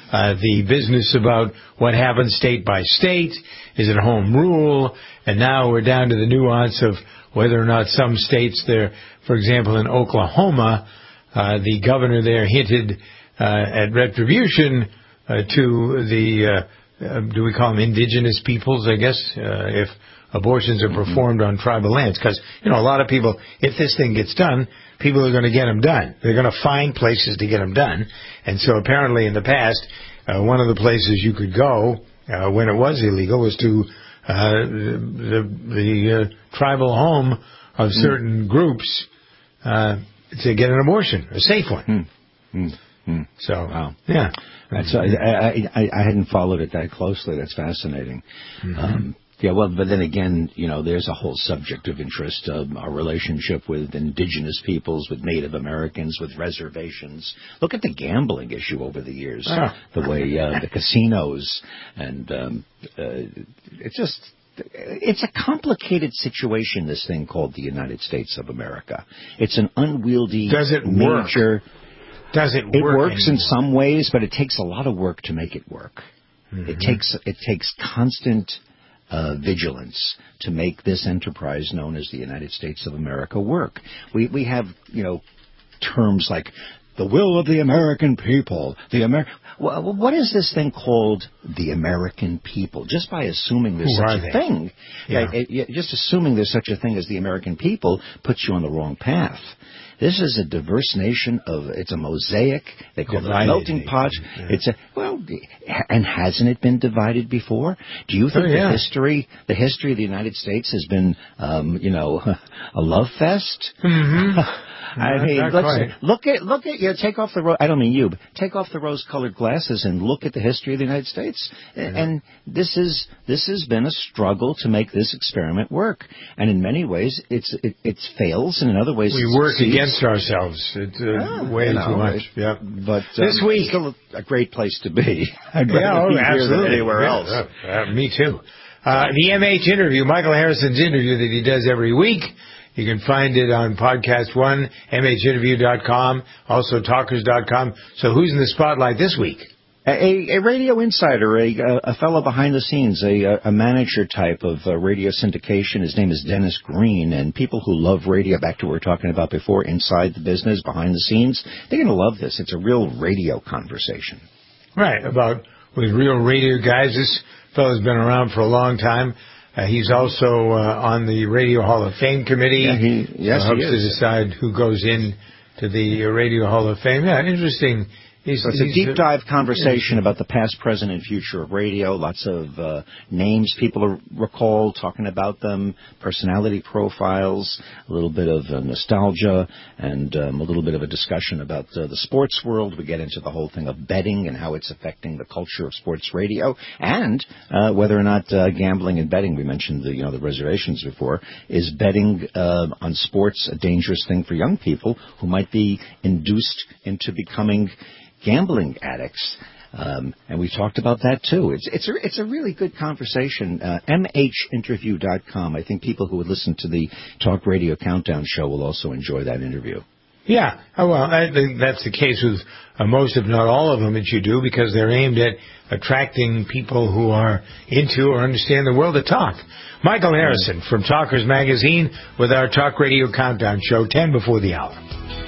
uh, the business about what happens state by state. Is it home rule? And now we're down to the nuance of whether or not some states there, for example, in Oklahoma, uh, the governor there hinted uh, at retribution uh, to the, uh, uh, do we call them indigenous peoples, I guess, uh, if abortions are performed on tribal lands. Because, you know, a lot of people, if this thing gets done, people are going to get them done. They're going to find places to get them done. And so apparently in the past, uh, one of the places you could go uh, when it was illegal was to uh, the, the uh, tribal home of certain mm. groups uh, to get an abortion, a safe one. Mm. Mm. So, wow. yeah. That's, I, I, I, I hadn't followed it that closely. That's fascinating. Mm-hmm. Um, Yeah, well, but then again, you know, there's a whole subject of interest, um, our relationship with indigenous peoples, with Native Americans, with reservations. Look at the gambling issue over the years, ah. the way uh, the casinos, and um, uh, it's just, it's a complicated situation, this thing called the United States of America. It's an unwieldy, Does it major... work? Does it work? It works anymore? in some ways, but it takes a lot of work to make it work. Mm-hmm. It takes it takes constant... Uh, vigilance to make this enterprise known as the United States of America work. We we have, you know, terms like the will of the American people. The Amer- well, what is this thing called, the American people? Just by assuming there's Who such are a they? thing, Yeah. uh, it, it, just assuming there's such a thing as the American people puts you on the wrong path. This is a diverse nation of, it's a mosaic. They call Divided it a melting nation, pot. yeah. It's a, well, and hasn't it been divided before? Do you think Oh, yeah. the history, the history of the United States has been, um, you know, a love fest? Mm-hmm. I Not- mean, not let's quite. look at, look at, you know, take off the, ro- I don't mean you, but take off the rose-colored glasses and look at the history of the United States. And, and this is, this has been a struggle to make this experiment work. And in many ways, it's, it, it fails, and in other ways, We it work succeeds. against ourselves. It's uh, Yeah, way you know, too much. it- Yeah. But um, This week- it's still a, a great place to be. I'd rather Yeah, oh, be here absolutely. than anywhere Yeah, else. uh, uh, me too. Uh, the M H interview, Michael Harrison's interview that he does every week. You can find it on Podcast One, M H interview dot com, also talkers dot com. So who's in the spotlight this week? A, a radio insider, a, a fellow behind the scenes, a, a manager type of uh, radio syndication. His name is Dennis Green, and people who love radio, back to what we were talking about before, inside the business, behind the scenes, they're going to love this. It's a real radio conversation. Right, about with real radio guys. This fellow's been around for a long time. Uh, he's also uh, on the Radio Hall of Fame committee. Yeah, he, yes, uh, helps he to is. decide who goes in to the uh, Radio Hall of Fame. Yeah, interesting. He's, So it's a he's, deep uh, dive conversation about the past, present, and future of radio. Lots of uh, names people are- recall, talking about them, personality profiles, a little bit of uh, nostalgia, and um, a little bit of a discussion about uh, the sports world. We get into the whole thing of betting and how it's affecting the culture of sports radio, and uh, whether or not uh, gambling and betting, we mentioned the, you know, the reservations before, is betting uh, on sports a dangerous thing for young people who might be induced into becoming gambling addicts. Um, and we talked about that too. It's it's a, it's a really good conversation. Uh, M H interview dot com. I think people who would listen to the Talk Radio Countdown show will also enjoy that interview. Yeah, oh, well, I think that's the case with uh, most, if not all of them, that you do, because they're aimed at attracting people who are into or understand the world of talk. Michael Harrison from Talkers Magazine with our Talk Radio Countdown show, ten before the hour.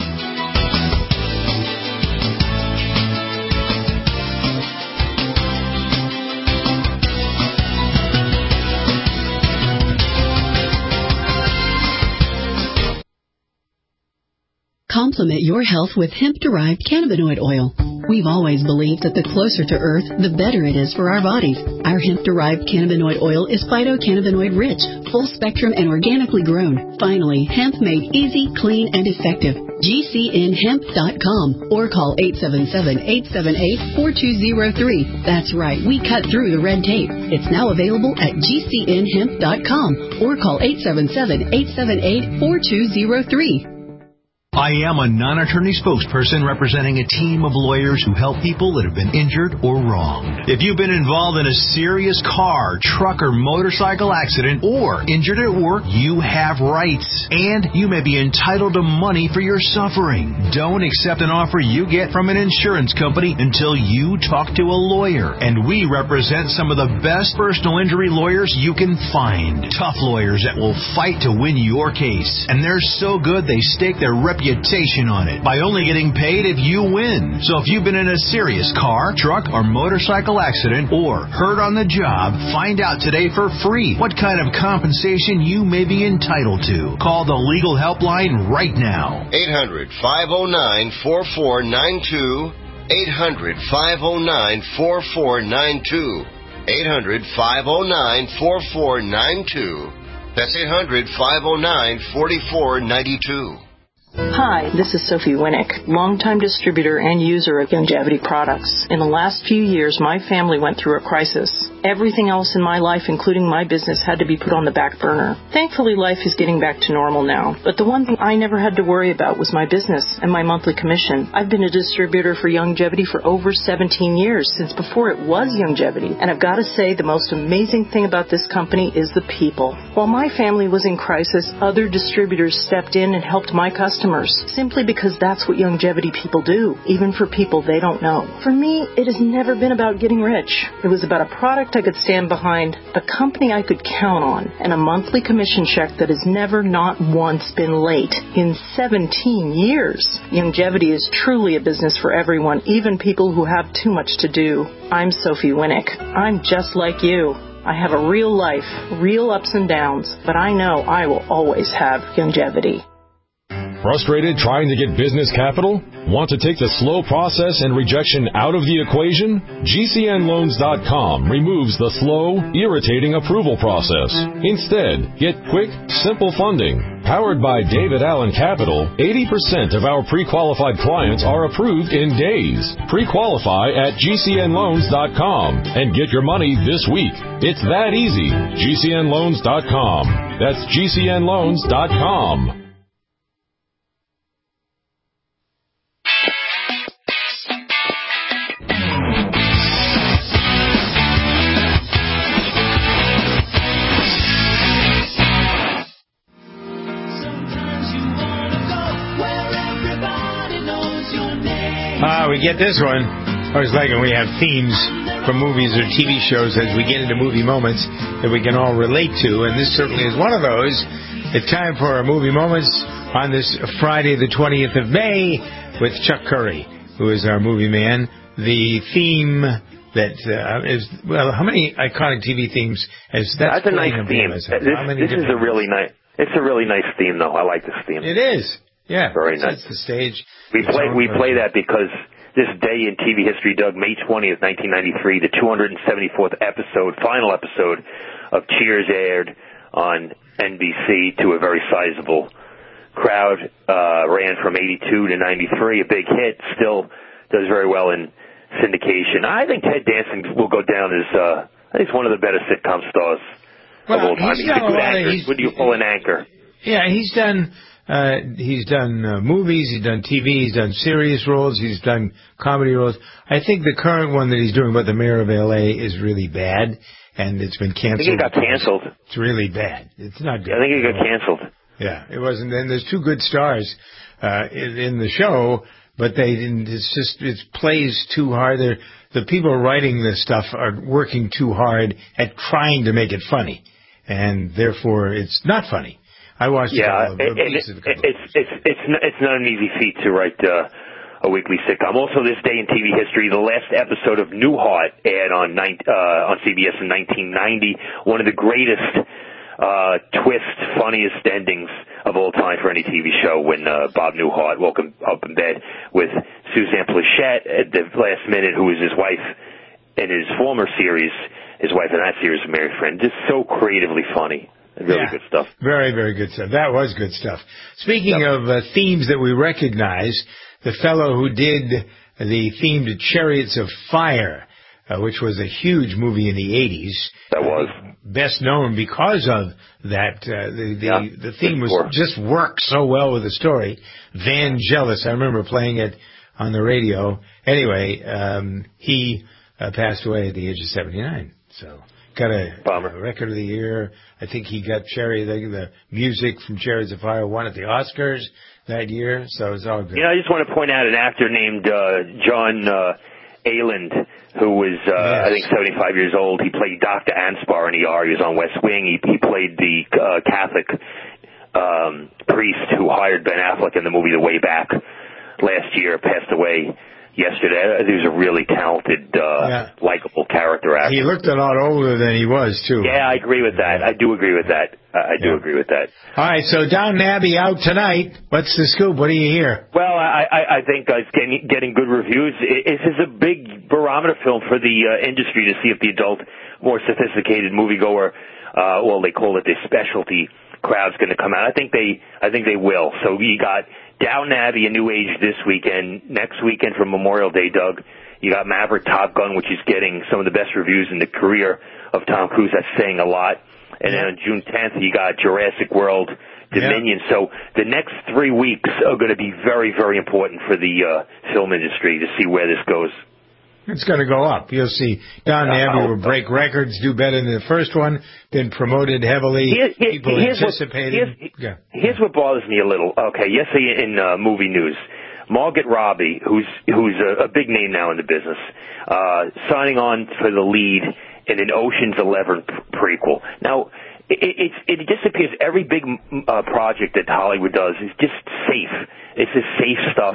Complement your health with hemp-derived cannabinoid oil. We've always believed that the closer to Earth, the better it is for our bodies. Our hemp-derived cannabinoid oil is phytocannabinoid rich, full spectrum, and organically grown. Finally, hemp made easy, clean, and effective. G C N hemp dot com or call eight seven seven, eight seven eight, four two zero three. That's right, we cut through the red tape. It's now available at G C N hemp dot com or call eight seven seven, eight seven eight, four two zero three. I am a non-attorney spokesperson representing a team of lawyers who help people that have been injured or wronged. If you've been involved in a serious car, truck, or motorcycle accident or injured at work, you have rights, and you may be entitled to money for your suffering. Don't accept an offer you get from an insurance company until you talk to a lawyer, and we represent some of the best personal injury lawyers you can find. Tough lawyers that will fight to win your case, and they're so good they stake their reputation on it by only getting paid if you win. So if you've been in a serious car, truck, or motorcycle accident or hurt on the job, find out today for free what kind of compensation you may be entitled to. Call the legal helpline right now. eight hundred, five oh nine, four four nine two. eight hundred, five oh nine, four four nine two. eight hundred, five oh nine, four four nine two. That's eight hundred, five oh nine, four four nine two. Hi, this is Sophie Winnick, longtime distributor and user of Youngevity products. In the last few years, my family went through a crisis. Everything else in my life, including my business, had to be put on the back burner. Thankfully, life is getting back to normal now. But the one thing I never had to worry about was my business and my monthly commission. I've been a distributor for Youngevity for over seventeen years, since before it was Youngevity. And I've got to say, the most amazing thing about this company is the people. While my family was in crisis, other distributors stepped in and helped my customers, simply because that's what Youngevity people do, even for people they don't know. For me, it has never been about getting rich. It was about a product I could stand behind, a company I could count on, and a monthly commission check that has never, not once, been late in seventeen years. Youngevity is truly a business for everyone, even people who have too much to do. I'm Sophie Winnick. I'm just like you. I have a real life, real ups and downs, but I know I will always have Youngevity. Frustrated trying to get business capital? Want to take the slow process and rejection out of the equation? G C N loans dot com removes the slow, irritating approval process. Instead, get quick, simple funding. Powered by David Allen Capital, eighty percent of our pre-qualified clients are approved in days. Pre-qualify at G C N loans dot com and get your money this week. It's that easy. G C N loans dot com. That's G C N loans dot com. Ah, we get this one. I always like when we have themes from movies or T V shows as we get into movie moments that we can all relate to, and this certainly is one of those. It's time for our movie moments on this Friday, the twentieth of May, with Chuck Curry, who is our movie man. The theme that uh, is, well, how many iconic T V themes? Is that's, that's a nice theme. This, this is a really nice. It's a really nice theme, though. I like this theme. It is. Yeah, very nice. That's the stage. We play we play that because this day in T V history, Doug, May twentieth, nineteen ninety-three, the two hundred seventy-fourth episode, final episode of Cheers aired on N B C to a very sizable crowd. Uh, ran from eighty-two to ninety-three, a big hit. Still does very well in syndication. I think Ted Danson will go down as uh, I think he's one of the better sitcom stars well, of all time. He's, he's a good a anchor. He's, when you pull an anchor. Yeah, he's done. Uh, he's done uh, movies, he's done T V, he's done serious roles, he's done comedy roles. I think the current one that he's doing about the mayor of L A is really bad, and it's been canceled. I think it got canceled. It's really bad. It's not good. I think it got canceled. Yeah, it wasn't. And there's two good stars uh, in, in the show, but they didn't. It's just it plays too hard. They're, the people writing this stuff are working too hard at trying to make it funny, and therefore it's not funny. I watched yeah, a couple of, it, it, it, it's it's it's not, it's not an easy feat to write uh, a weekly sitcom. Also, this day in T V history, the last episode of Newhart aired on uh, on C B S in nineteen ninety. One of the greatest uh, twist, funniest endings of all time for any T V show. When uh, Bob Newhart woke up in bed with Suzanne Plachette at the last minute, who was his wife in his former series. His wife in that series, Mary Friend. Just so creatively funny. Really yeah, good stuff. Very, very good stuff. That was good stuff. Speaking yep. of uh, themes that we recognize, the fellow who did the theme to Chariots of Fire, uh, which was a huge movie in the eighties. That was. Best known because of that. Uh, the the, Yeah, the theme was sure. just worked so well with the story. Vangelis, I remember playing it on the radio. Anyway, um, he uh, passed away at the age of seventy-nine. So got a, a record of the year. I think he got Cherry, the, the music from Chariots of Fire won at the Oscars that year. So it's all good. You know, I just want to point out an actor named uh, John uh, Ayland, who was, uh, yes. I think, seventy-five years old. He played Doctor Anspar in E R. He was on West Wing. He, he played the uh, Catholic um, priest who hired Ben Affleck in the movie The Way Back last year, passed away yesterday. He was a really talented, uh, yeah. likable character actor. He looked a lot older than he was, too. Yeah, I agree with that. I do agree with that. I do yeah. agree with that. All right, so Downton Abbey out tonight. What's the scoop? What do you hear? Well, I, I, I think uh, it's getting, getting good reviews. It, this is a big barometer film for the uh, industry to see if the adult, more sophisticated moviegoer, uh, well, they call it the specialty crowd's going to come out. I think they, I think they will. So you got Downton Abbey, A New Age this weekend. Next weekend for Memorial Day, Doug, you got Maverick Top Gun, which is getting some of the best reviews in the career of Tom Cruise. That's saying a lot. And then on June tenth, you got Jurassic World, Dominion. Yeah. So the next three weeks are going to be very, very important for the uh, film industry to see where this goes. It's going to go up. You'll see Downton uh, Abbey will break records, do better than the first one, been promoted heavily. Here, here, People here's anticipated. What, here's, yeah. here's what bothers me a little. Okay, yesterday in uh, movie news, Margot Robbie, who's who's a, a big name now in the business, uh, signing on for the lead in an Ocean's Eleven prequel. Now, it, it, it just appears every big uh, project that Hollywood does is just safe. It's just safe stuff.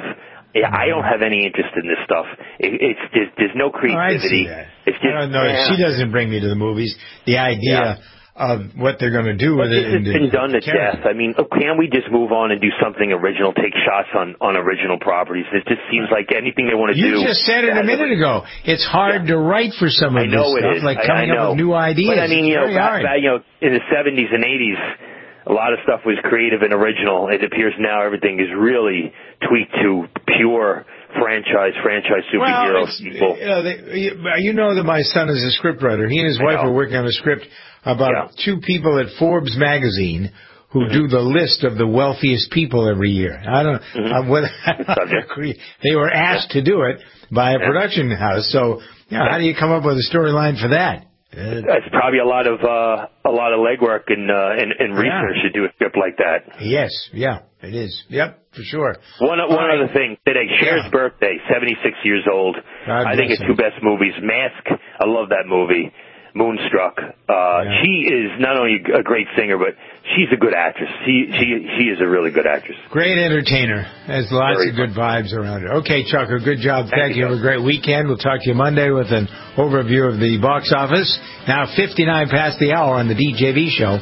I don't have any interest in this stuff. It, it's there's, there's no creativity. Oh, it's just, I don't know. Yeah. She doesn't bring me to the movies. The idea yeah. of what they're going to do but with it. It's been done to character. death. I mean, can we just move on and do something original? Take shots on, on original properties. It just seems like anything they want to you do. You just said it a minute ago. It's hard yeah. to write for some of I know this it stuff, is. like I, coming I know. up with new ideas. But I mean, you know, back, back, you know, in the seventies and eighties, a lot of stuff was creative and original. It appears now everything is really tweaked to pure franchise, franchise superhero well, people. You know, they, you know that my son is a scriptwriter. He and his wife are working on a script about yeah. two people at Forbes magazine who mm-hmm. do the list of the wealthiest people every year. I don't mm-hmm. uh, whether they were asked yeah. to do it by a yeah. production house. So, you know, how do you come up with a storyline for that? Uh, That's probably a lot of uh, a lot of legwork and, uh, and and research yeah. to do a script like that. Yes, yeah, it is. Yep, for sure. One one right. other thing today, Cher's yeah. birthday, seventy-six years old. God I think it's two best movies. Mask, I love that movie. Moonstruck. Uh, yeah. She is not only a great singer, but she's a good actress. She she she is a really good actress. Great entertainer. Has lots Very of good fun. vibes around her. Okay, Chucker, good job. Thank, Thank you. you. Have a great weekend. We'll talk to you Monday with an overview of the box office. Now fifty-nine past the hour on the D J V show.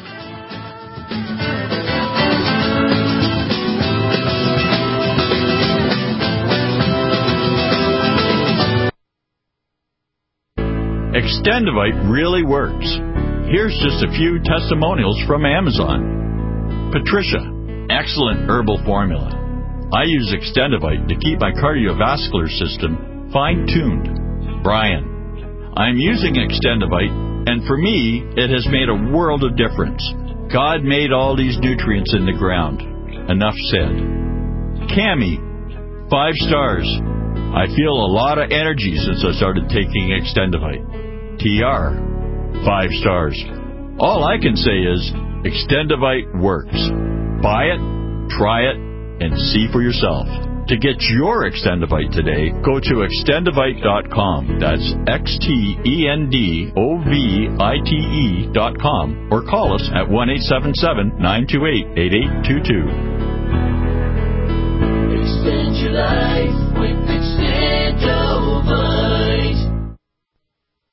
Extendivite really works. Here's just a few testimonials from Amazon. Patricia, excellent herbal formula. I use Extendivite to keep my cardiovascular system fine-tuned. Brian, I'm using Extendivite, and for me, it has made a world of difference. God made all these nutrients in the ground. Enough said. Cammie, five stars. I feel a lot of energy since I started taking Extendivite. T R, five stars. All I can say is Extendivite works. Buy it, try it, and see for yourself. To get your Extendivite today, go to extendivite dot com. That's X T E N D O V I T E dot com or call us at one eight seven seven, nine two eight, eight eight two two. Extend your life with Extend.